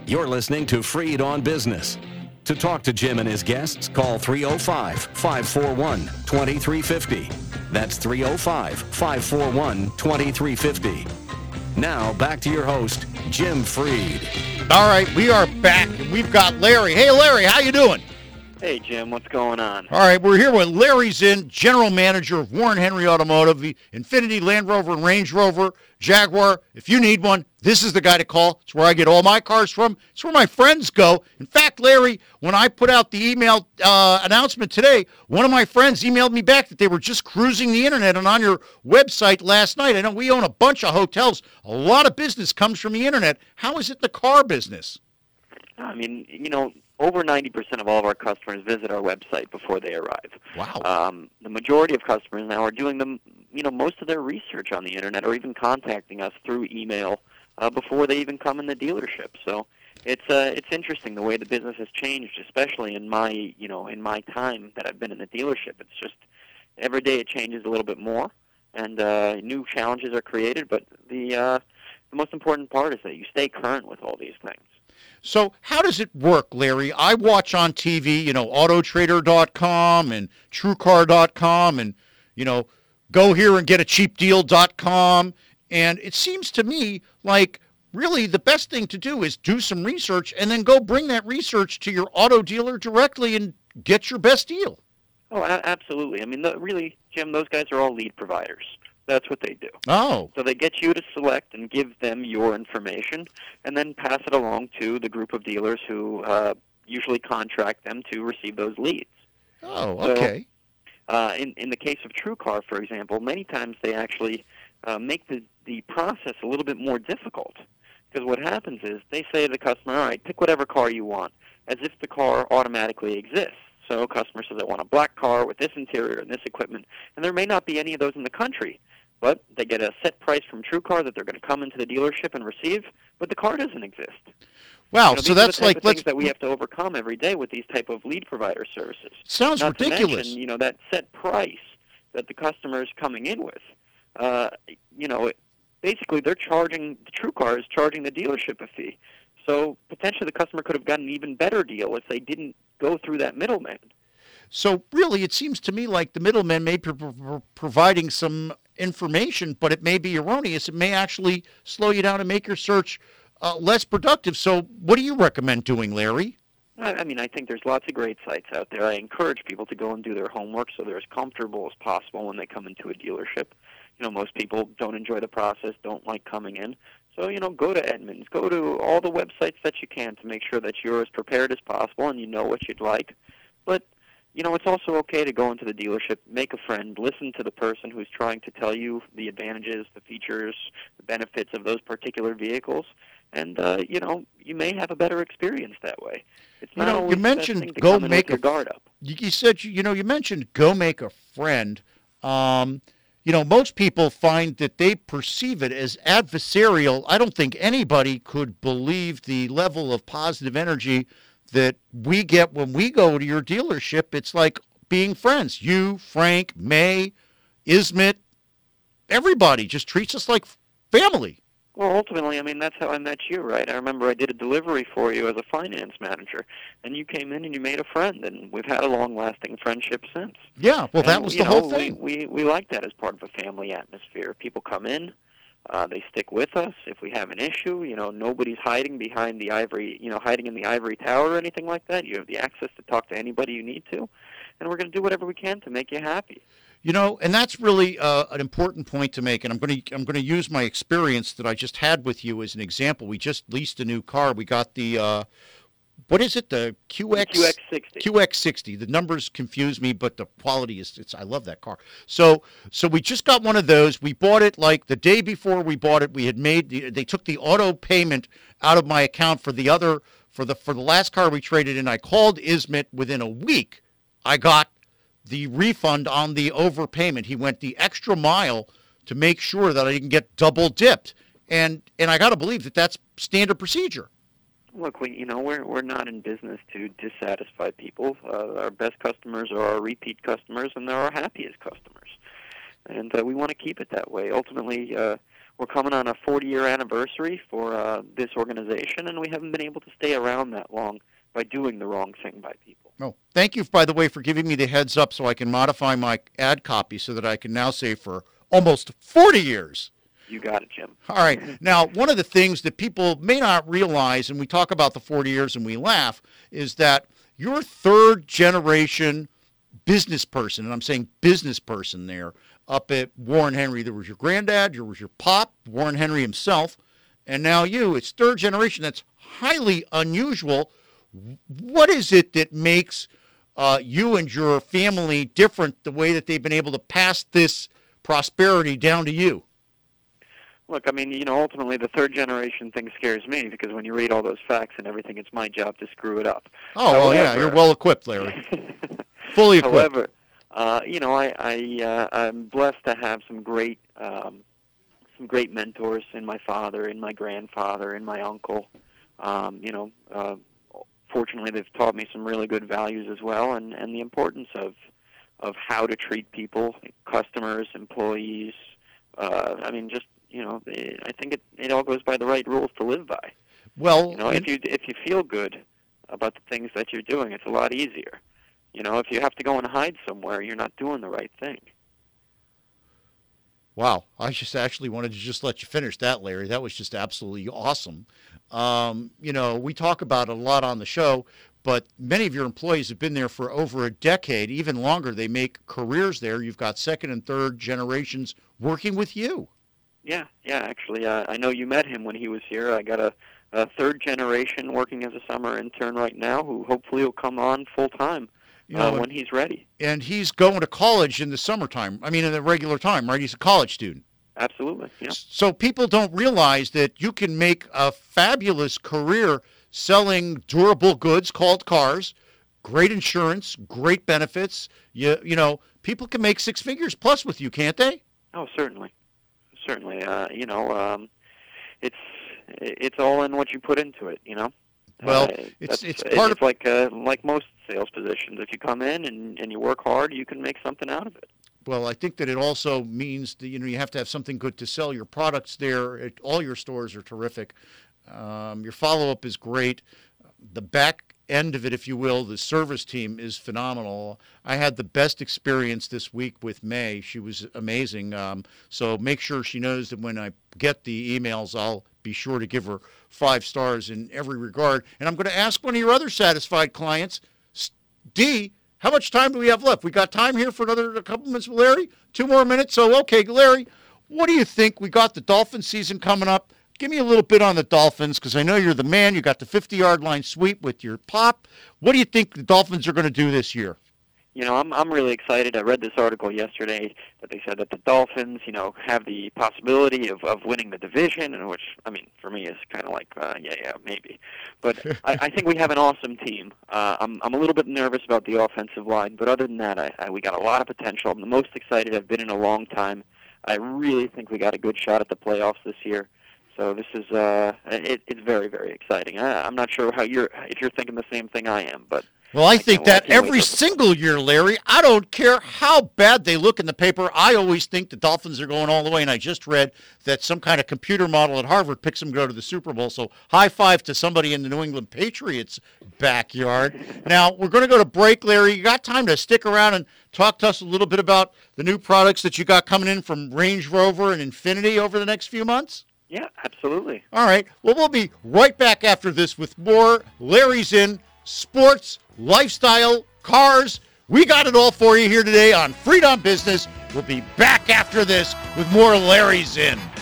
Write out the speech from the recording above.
You're listening to Freed on Business. To talk to Jim and his guests, call 305-541-2350. That's 305-541-2350. Now, back to your host, Jim Freed. All right, we are back, and we've got Larry. Hey, Larry, how you doing? Hey, Jim, what's going on? All right, we're here with Larry's in, General Manager of Warren Henry Automotive, Infiniti, Land Rover, and Range Rover, Jaguar. If you need one, this is the guy to call. It's where I get all my cars from. It's where my friends go. In fact, Larry, when I put out the email announcement today, one of my friends emailed me back that they were just cruising the internet and on your website last night. I know we own a bunch of hotels. A lot of business comes from the internet. How is it the car business? I mean, over 90% of all of our customers visit our website before they arrive. Wow. The majority of customers now are doing most of their research on the internet or even contacting us through email before they even come in the dealership. So it's interesting the way the business has changed, especially in my time that I've been in the dealership. It's just every day it changes a little bit more, and new challenges are created. But the most important part is that you stay current with all these things. So how does it work, Larry? I watch on TV, Autotrader.com and TrueCar.com and, go here and get a cheapdeal.com. And it seems to me like really the best thing to do is do some research and then go bring that research to your auto dealer directly and get your best deal. Oh, absolutely. I mean, really, Jim, those guys are all lead providers. That's what they do. Oh. So they get you to select and give them your information and then pass it along to the group of dealers who usually contract them to receive those leads. Oh, okay. So, in the case of TrueCar, for example, many times they actually make the process a little bit more difficult. Because what happens is they say to the customer, all right, pick whatever car you want, as if the car automatically exists. So a customer says, I want a black car with this interior and this equipment, and there may not be any of those in the country. But they get a set price from TrueCar that they're going to come into the dealership and receive, but the car doesn't exist. Wow, so that's like things that we have to overcome every day with these type of lead provider services. Sounds Not ridiculous. To mention, that set price that the customer is coming in with. Basically the TrueCar is charging the dealership a fee. So potentially the customer could have gotten an even better deal if they didn't go through that middleman. So really, it seems to me like the middleman may be providing some information, but it may be erroneous. It may actually slow you down and make your search less productive. So what do you recommend doing, Larry? I mean, I think there's lots of great sites out there. I encourage people to go and do their homework so they're as comfortable as possible when they come into a dealership. Most people don't enjoy the process, don't like coming in. So, go to Edmunds, go to all the websites that you can to make sure that you're as prepared as possible and you know what you'd like. But it's also okay to go into the dealership, make a friend, listen to the person who's trying to tell you the advantages, the features, the benefits of those particular vehicles, and you may have a better experience that way. It's not always you mentioned the best thing to go come in make with your guard up. You said you mentioned go make a friend. Most people find that they perceive it as adversarial. I don't think anybody could believe the level of positive energy that we get when we go to your dealership. It's like being friends. You, Frank, May, Ismet, everybody just treats us like family. Well, ultimately, I mean, that's how I met you, right? I remember I did a delivery for you as a finance manager, and you came in and you made a friend, and we've had a long-lasting friendship since. Yeah, well, that was the whole thing. We like that as part of a family atmosphere. People come in, they stick with us. If we have an issue, nobody's hiding behind the ivory, hiding in the ivory tower or anything like that. You have the access to talk to anybody you need to, and we're going to do whatever we can to make you happy. And that's really an important point to make, and I'm going to use my experience that I just had with you as an example. We just leased a new car. We got the what is it? The QX60. QX60. The numbers confuse me, but the quality is I love that car. So we just got one of those. We bought it like the day before we bought it. We had they took the auto payment out of my account for the last car we traded in. I called Ismet within a week. I got the refund on the overpayment. He went the extra mile to make sure that I didn't get double dipped. And I got to believe that that's standard procedure. Look, we're not in business to dissatisfy people. Our best customers are our repeat customers, and they're our happiest customers. And we want to keep it that way. Ultimately, we're coming on a 40-year anniversary for this organization, and we haven't been able to stay around that long by doing the wrong thing by people. Oh, thank you, by the way, for giving me the heads up so I can modify my ad copy so that I can now say for almost 40 years. You got it, Jim. All right. Now, one of the things that people may not realize, and we talk about the 40 years and we laugh, is that you're third-generation business person, and I'm saying business person there, up at Warren Henry. There was your granddad, there was your pop, Warren Henry himself, and now you. It's third generation. That's highly unusual. What is it that makes you and your family different, the way that they've been able to pass this prosperity down to you? Look, I mean, ultimately the third generation thing scares me because when you read all those facts and everything, it's my job to screw it up. Oh, well, yeah, you're well equipped, Larry. Fully equipped. However, I'm blessed to have some great mentors in my father, in my grandfather, in my uncle. Fortunately, they've taught me some really good values as well, and the importance of how to treat people, customers, employees. I think it all goes by the right rules to live by. Well, if you feel good about the things that you're doing, it's a lot easier. If you have to go and hide somewhere, you're not doing the right thing. Wow, I just actually wanted to just let you finish that, Larry. That was just absolutely awesome. We talk about it a lot on the show, but many of your employees have been there for over a decade, even longer. They make careers there. You've got second and third generations working with you. Yeah. Actually, I know you met him when he was here. I got a third generation working as a summer intern right now who hopefully will come on full time when he's ready. And he's going to college in the summertime. I mean, in the regular time, right? He's a college student. Absolutely, yeah. So people don't realize that you can make a fabulous career selling durable goods called cars, great insurance, great benefits. People can make six figures plus with you, can't they? Oh, certainly. It's all in what you put into it, Well, it's part of like most sales positions. If you come in and you work hard, you can make something out of it. Well, I think that it also means that you have to have something good to sell. Your products there, all your stores are terrific. Your follow-up is great. The back end of it, if you will, the service team is phenomenal. I had the best experience this week with May. She was amazing. So make sure she knows that when I get the emails, I'll be sure to give her 5 stars in every regard. And I'm going to ask one of your other satisfied clients, Dee, how much time do we have left? We got time here for a couple minutes with Larry? 2 more minutes? So, okay, Larry, what do you think? We got the Dolphin season coming up. Give me a little bit on the Dolphins, because I know you're the man. You got the 50-yard line sweep with your pop. What do you think the Dolphins are going to do this year? I'm really excited. I read this article yesterday that they said that the Dolphins, have the possibility of winning the division, and which, for me is kind of like, yeah, maybe. But I think we have an awesome team. I'm a little bit nervous about the offensive line, but other than that, we got a lot of potential. I'm the most excited I've been in a long time. I really think we got a good shot at the playoffs this year. So this is it's very, very exciting. I'm not sure if you're thinking the same thing I am, but. Well, I think that every single year, Larry, I don't care how bad they look in the paper, I always think the Dolphins are going all the way, and I just read that some kind of computer model at Harvard picks them to go to the Super Bowl, so high five to somebody in the New England Patriots backyard. Now, we're going to go to break, Larry. You got time to stick around and talk to us a little bit about the new products that you got coming in from Range Rover and Infiniti over the next few months? Yeah, absolutely. All right. Well, we'll be right back after this with more Larry's In sports, lifestyle, cars. We got it all for you here today on Freedom Business. We'll be back after this with more Larry's In.